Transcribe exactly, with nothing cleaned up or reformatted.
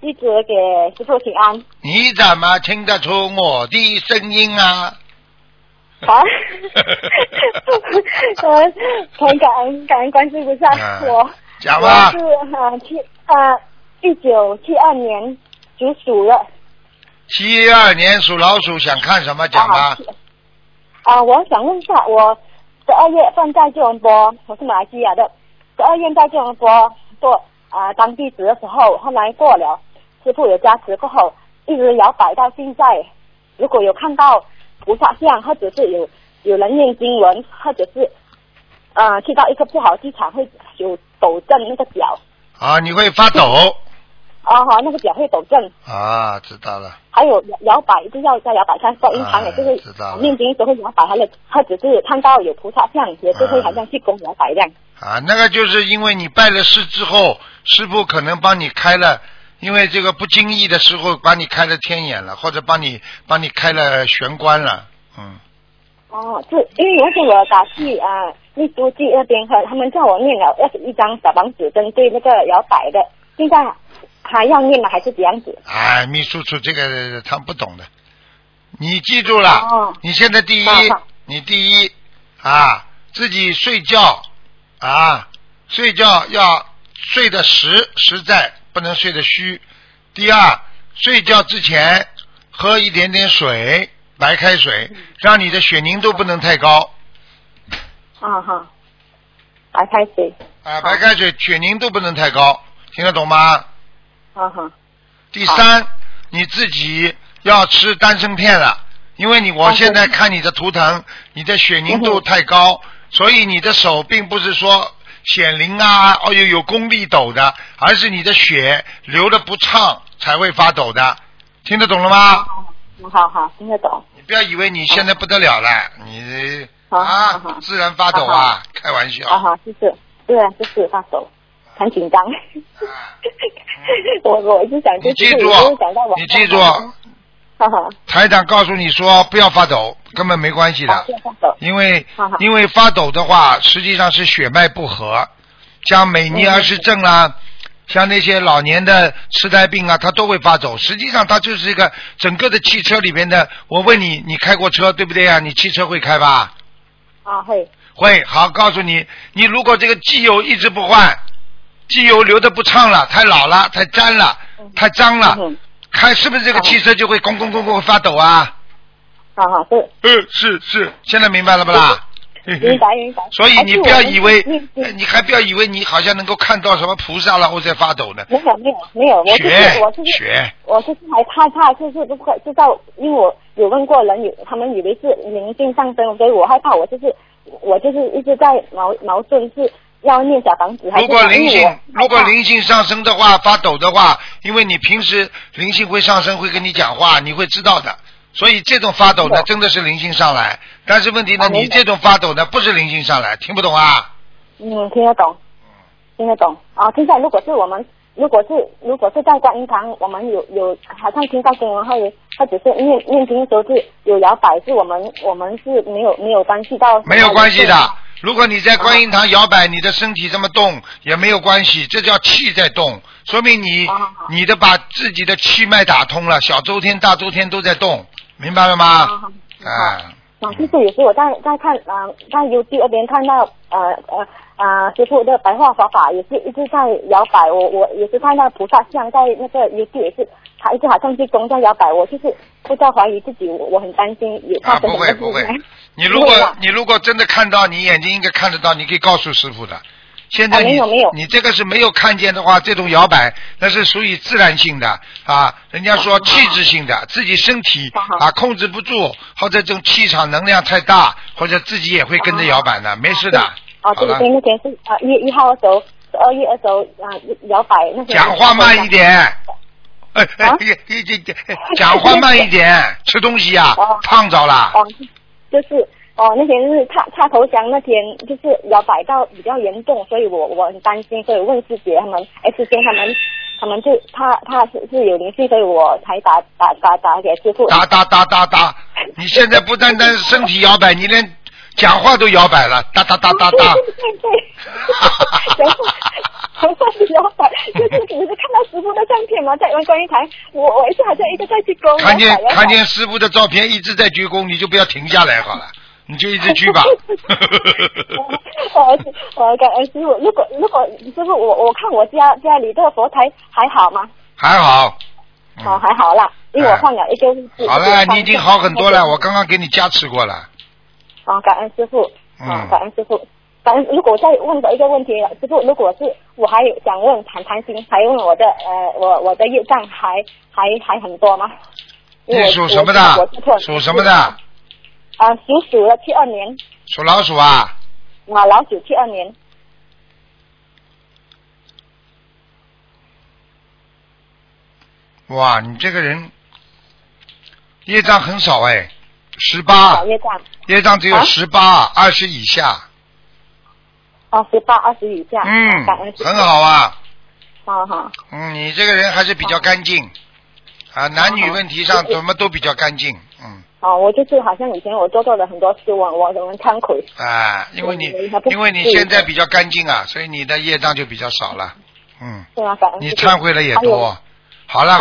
弟子给师父请安。 你怎么听得出我的声音啊？ 啊，呃，很感恩感恩观世菩萨，啊、我讲吧。 我是啊七啊一九七二年属鼠的。 七二年属老鼠，想看什么讲吧？ 啊，我想问一下，我十二月份在吉隆坡，我是马来西亚的，十二月在吉隆坡做啊当弟子的时候，后来过了，师父有加持过后，一直摇摆到现在。如果有看到菩萨像，或者是有有人念经文，或者是呃去到一个不好的地方会有抖震那个脚。啊， 你会发抖。 啊哈，那个脚会抖震。 啊，知道了。 还有摇摆，就要在摇摆上观音堂也就是念经都会摇摆，还有或者是看到有菩萨像，也是会好像去供摇摆这样。 啊，那个就是因为你拜了师之后，师父可能帮你开了。因为这个不经意的时候，把你开了天眼了，或者帮你帮你开了玄关了，嗯。 哦，是因为我是我打去啊秘书记那边，和他们叫我念了二十一张小房子，针对那个摇摆的，现在还要念吗？还是怎样子？ 哎，秘书处这个他们不懂的，你记住了， 哦、 你现在第一，哦、你第一啊，自己睡觉啊，睡觉要睡得实实在。不能睡得虚。第二，睡觉之前喝一点点水，白开水，让你的血凝度不能太高。 啊哈，白开水。 啊，白开水血凝度不能太高，听得懂吗？ 啊哈。 第三，你自己要吃丹参片了，因为你我现在看你的图腾，你的血凝度太高，所以你的手并不是说。显灵啊，哦有有功力抖的，而是你的血流的不畅才会发抖的，听得懂了吗？ 好好，听得懂。 你不要以为你现在不得了了，你啊自然发抖啊，开玩笑。 好好，就是对啊，就是发抖，很紧张。我我一直想， 你记住，你记住。台长告诉你说不要发抖，根本没关系的，因为因为发抖的话，实际上是血脉不和，像美尼尔氏症啦，像那些老年的痴呆病啊，它都会发抖。实际上它就是一个整个的汽车里边的。我问你，你开过车对不对啊？你汽车会开吧？ 啊，会。 会，好，告诉你，你如果这个机油一直不换，机油流得不畅了，太老了，太粘了，太脏了。嗯开是不是这个汽车就会咣咣咣咣发抖啊？ 好好是。 嗯，是是，现在明白了不啦？ 明白明白。 所以你不要以为，你还不要以为你好像能够看到什么菩萨了，或者发抖呢。 没有没有没有，我就是我就是学， 我就是还害怕，就是不知道，因为我有问过人，有他们以为是灵性上升，所以我害怕，我就是我就是一直在矛矛盾是。要念小房子还是？ 如果灵性如果灵性上升的话，发抖的话，因为你平时灵性会上升，会跟你讲话，你会知道的。所以这种发抖呢，真的是灵性上来。但是问题呢，你这种发抖呢，不是灵性上来，听不懂啊？ 嗯，听得懂，听得懂。啊，现在如果是我们，如果是如果是在观音堂，我们有有好像听到经文或者或者是念念经的时候是有摇摆，是我们我们是没有没有关系到。 没有关系的。如果你在观音堂摇摆，你的身体这么动也没有关系，这叫气在动，说明你你的把自己的气脉打通了，小周天大周天都在动，明白了吗？ 啊，啊，就是有时我在在看啊、呃，在 YouTube 那边看到呃呃啊师父的白话佛法也是一直在摇摆，我我也是看到菩萨像在那个 YouTube 也是，他一直好像去中在摇摆，我就是不知道怀疑自己，我我很担心有发生什么事情。啊， 不会不会。你如果你如果真的看到，你眼睛应该看得到，你可以告诉师父的。现在你、啊、 没有没有你这个是没有看见的话，这种摇摆那是属于自然性的啊，人家说气质性的，啊、自己身体啊控制不住，或者这种气场能量太大，或者自己也会跟着摇摆的，啊、没事的。 哦，对对，那天是啊一月一号的时候，十二月的时候啊摇摆那些。 讲话慢一点。哎哎，讲话慢一点，吃东西啊， 哦、 烫着了。 哦，就是哦，那天是插插头香那天，就是摇摆到比较严重，所以我我很担心，所以问师姐他们 X 线他们他们就怕怕是是有灵性，所以我才打打打打给师傅。 打打打打打！你现在不单单身体摇摆，你连讲话都摇摆了，哒哒哒哒哒。 对对对，讲话讲话是摇摆，就是只是看到师傅的相片嘛，在观音台，我我一直好像一直在鞠躬。 看见看见师傅的照片一直在鞠躬，你就不要停下来好了，你就一直鞠吧。 呃呃，感恩师傅，如果如果师傅我我看我家家里的佛台还好吗？ 还好。 嗯、哦，还好啦，因为我换了一个位置。 好了，你已经好很多了，我刚刚给你加持过了。 哦，感恩师傅， 嗯、 哦，感恩师傅。感恩，如果再问的一个问题，师傅，如果是我还有想问谈谈心，还问我的呃，我我的业障还还还很多吗？ 你属什么的？属什么的？ 啊、呃，属鼠的，七二年。 属老鼠啊？ 啊，老鼠七二年。 哇，你这个人业障很少哎，十八。 业障。 业障只有十八，二十以下。 哦，十八二十以下。 嗯，很好啊。 好好。 嗯，你这个人还是比较干净啊，男女问题上怎么都比较干净。嗯。 哦，我就是好像以前我做错了很多事，我我我忏悔。 啊，因为你因为你现在比较干净啊，所以你的业障就比较少了。嗯。 对啊，感恩。 你忏悔了也多。好了。